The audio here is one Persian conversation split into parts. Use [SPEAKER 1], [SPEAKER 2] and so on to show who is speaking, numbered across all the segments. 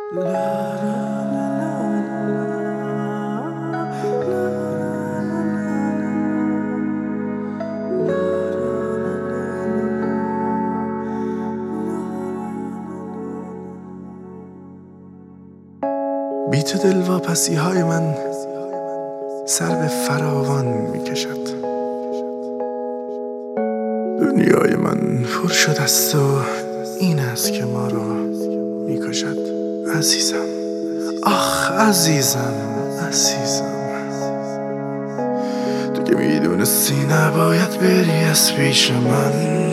[SPEAKER 1] بی تو دلواپسی های من سر به فراوان می کشد. دنیای من پر شده است و این است که ما را می کشد. عزیزم، آخ عزیزم، عزیزم، تو که می دونستی نباید بری از پیش من،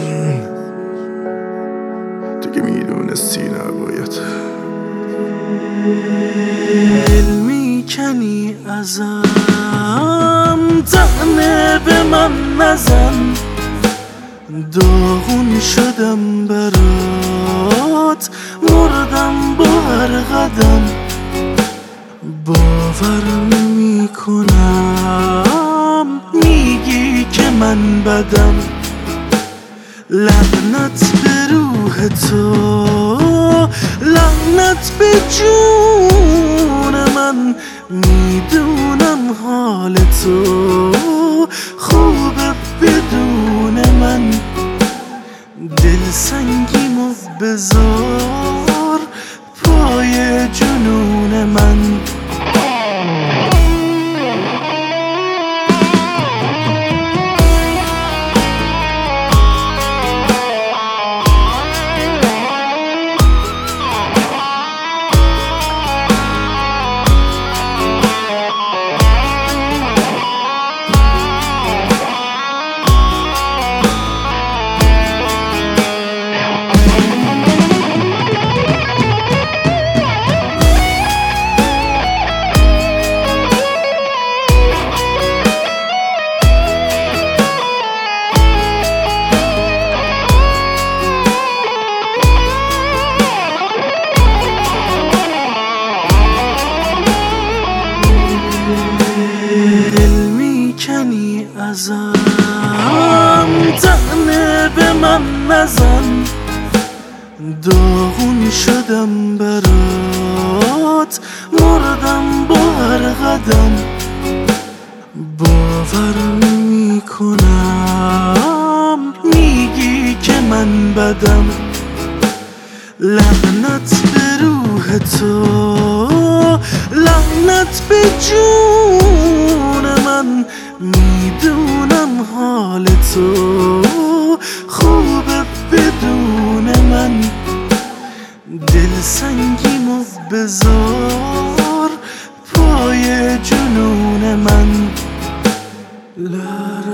[SPEAKER 1] تو که می دونستی نباید.
[SPEAKER 2] دل میکنی ازم، طعنه به من نزن، داغون شدم برات، مردم با هر قدم. باور نمی کنم میگی که من بدم. لعنت به روح تو، لعنت به جون من، میدونم حال تو خوبه بدون من. دل سنگیمو بذار پای جنون من. ازم طعنه به من نزن، داغون شدم برات، مردم با هر قدم. باور نمی کنم میگی که من بدم. لعنت به روح تو، لعنت به جون من، میدونم حال تو خوبه بدون من. دل سنگیمو بذار پای جنون من.